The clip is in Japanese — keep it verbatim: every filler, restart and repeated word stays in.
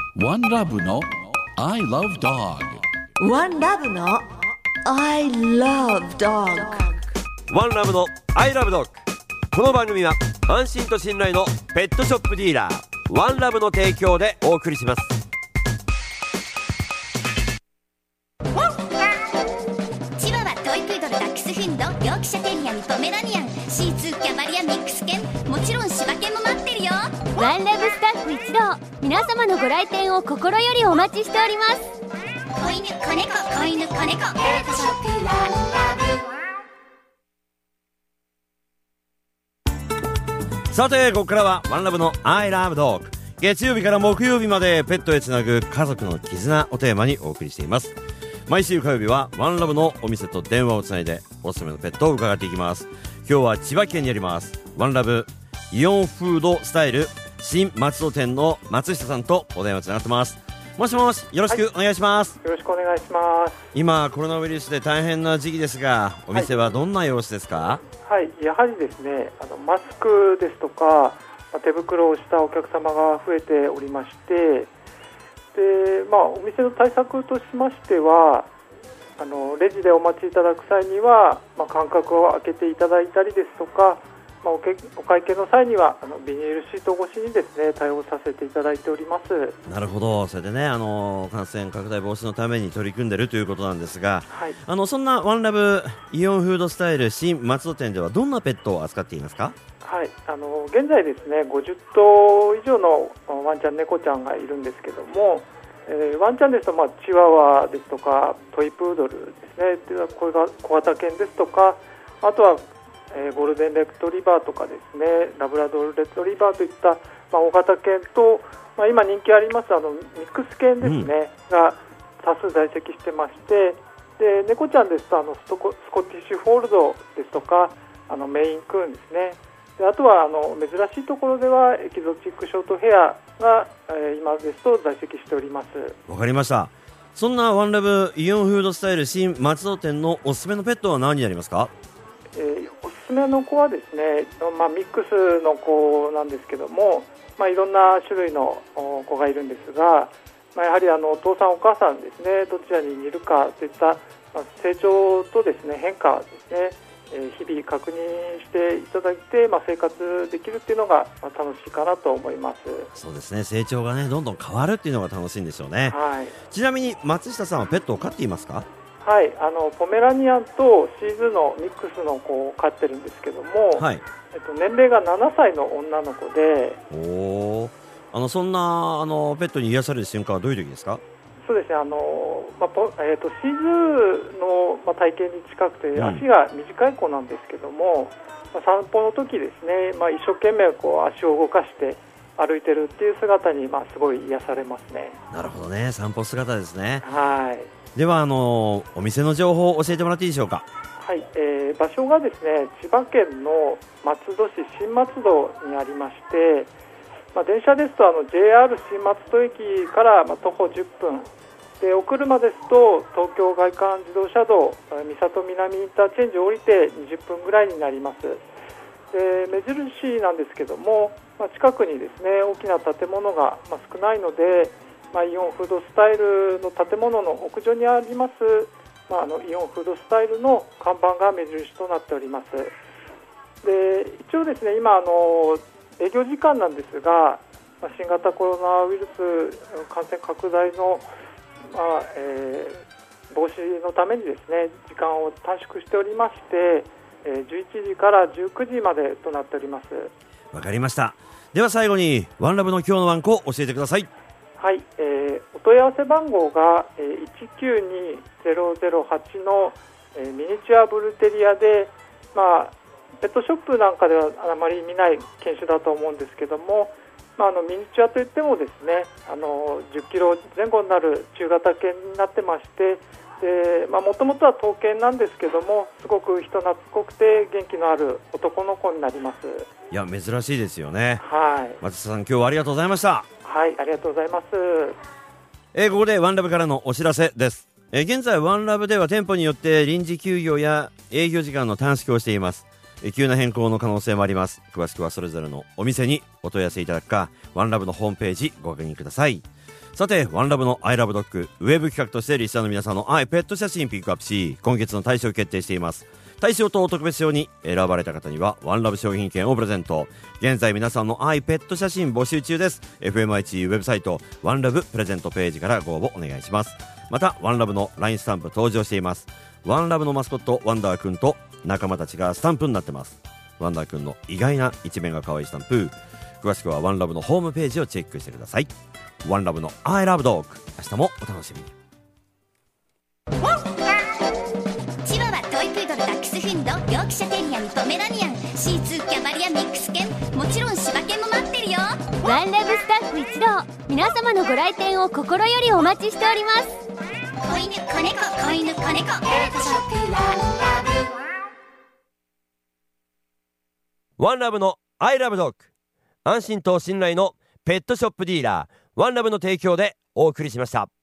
ワンラブの I love dog。 ワンラブの I love dog。 ワンラブの I love dog。 この番組は安心と信頼のペットショップディーラーワンラブの提供でお送りします。 チワワ、トイプードル、ダックスフンド、ヨークシャテリアにポメラニアン、シーツー、キャバリア、ミックス犬、もちろん柴犬も待ってるよ。 ワンラブスタッフ一同、皆様のご来店を心よりお待ちしております。 子犬、子猫、子犬、子猫、ペットショップワンラブ。さてここからはワンラブの I love dog。 月曜日から木曜日までペットへつなぐ家族の絆をテーマにお送りしています。毎週火曜日はワンラブのお店と電話をつないでおすすめのペットを伺っていきます。今日は千葉県にありますワンラブイオンフードスタイル新松戸店の松下さんとお電話つながってます。もしもし、よろしくお願いします、 はい、よろしくお願いします。 今コロナウイルスで大変な時期ですが、お店はどんな様子ですか？ はい、やはりですね、あのマスクですとか手袋をしたお客様が増えておりまして、で、まあ、お店の対策としましては、あのレジでお待ちいただく際には、まあ、間隔を空けていただいたりですとか、まあ、おけお会計の際にはあのビニールシート越しにですね対応させていただいております。 なるほど、それでね、あの感染拡大防止のために取り組んでいるということなんですが、 はい、 あのそんなワンラブイオンフードスタイル新松戸店ではどんなペットを扱っていますか？ はい、あの現在ですねごじゅっとう以上のワンちゃん猫ちゃんがいるんですけども、えー、ワンちゃんですと、まあ、チワワですとかトイプードルですね、でこれが小型犬ですとか、あとはえー、ゴールデンレトリバーとかですね、ラブラドルレトリバーといった、まあ、大型犬と、まあ、今人気ありますあのミックス犬ですね、うん、が多数在籍してまして、で猫ちゃんですとあのストコスコティッシュフォールドですとかあのメインクーンですね、であとはあの珍しいところではエキゾチックショートヘアが、えー、今ですと在籍しております。 わかりました。そんなワンラブイオンフードスタイル新松戸店のおすすめのペットは何になりますか？ えー、おすすめの子はですね、まあ、ミックスの子なんですけども、まあ、いろんな種類の子がいるんですが、まあ、やはりあのお父さんお母さんですね、どちらにいるかといった、まあ、成長とですね変化ですね、えー、日々確認していただいて、まあ、生活できるっていうのが、まあ、楽しいかなと思います。 そうですね、成長がねどんどん変わるっていうのが楽しいんでしょうね、はい、ちなみに松下さんはペットを飼っていますか？ はい、あのポメラニアンとシーズーのミックスの子を飼ってるんですけども、はい、えっと、年齢がななさいの女の子で、 おー、あのそんなあのペットに癒される瞬間はどういう時ですか？ そうですね、あの、まあえー、とシーズーの、まあ、体型に近くて、うん、足が短い子なんですけども、まあ、散歩の時ですね、まあ、一生懸命こう足を動かして歩いてるっていう姿に、まあ、すごい癒されますね。 なるほどね、散歩姿ですね。 はい。 ではあのお店の情報を教えてもらっていいでしょうか？ はい、えー、場所がですね千葉県の松戸市新松戸にありまして、まあ、電車ですとあの ジェイアール 新松戸駅から、まあ、徒歩じゅっぷんで、お車ですと東京外環自動車道三郷南インターチェンジを降りてにじゅっぷんぐらいになります。で目印なんですけども、まあ、近くにですね大きな建物が、まあ、少ないので、まあ、イオンフードスタイルの建物の屋上にあります、まあ、あのイオンフードスタイルの看板が目印となっております。で一応ですね今あの営業時間なんですが、まあ、新型コロナウイルス感染拡大の、まあえー、防止のためにですね時間を短縮しておりまして、えー、じゅういちじからじゅうくじまでとなっております。 わかりました。では最後にワンラブの今日のワンコを教えてください。 はい、えー、お問い合わせ番号が、えー、いちきゅうにゼロゼロはちの、えー、ミニチュアブルテリアで、まあ、ペットショップなんかではあまり見ない犬種だと思うんですけども、まあ、あのミニチュアといってもですねあのじゅっキロぜん後になる中型犬になってまして、もともとは闘犬なんですけどもすごく人懐っこくて元気のある男の子になります。 いや珍しいですよね。 はい、 松下さん今日はありがとうございました。 はい、ありがとうございます。 えー、ここでワンラブからのお知らせです。えー、現在ワンラブでは店舗によって臨時休業や営業時間の短縮をしています。 急な変更の可能性もあります。詳しくはそれぞれのお店にお問い合わせいただくか、ワンラブのホームページご確認ください。さて、ワンラブの I love dog ウェブ企画としてリスナーの皆さんの愛ペット写真ピックアップし、今月の大賞を決定しています。大賞と特別賞に選ばれた方にはワンラブ商品券をプレゼント。現在皆さんの愛ペット写真募集中です。 エフエムアイチ ウェブサイトワンラブプレゼントページからご応募お願いします。またワンラブの ライン スタンプ登場しています。ワンラブのマスコットワンダーくんと仲間たちがスタンプになってます。ワンダーくんの意外な一面が可愛いスタンプ、詳しくはワンラブのホームページをチェックしてください。ワンラブの I love dog、 明日もお楽しみに。 チワワ、トイプードル、ダックスフンド、ヨークシャテリアにポメラニアン、シーツー、キャバリア、ミックス犬、もちろん柴犬も待ってるよ。 ワンラブスタッフ一同、皆様のご来店を心よりお待ちしております。 子犬、子猫、子犬、子猫、ペットショップワンラブ。 ワンラブの I love dog、 安心と信頼のペットショップディーラーワンラブの提供でお送りしました。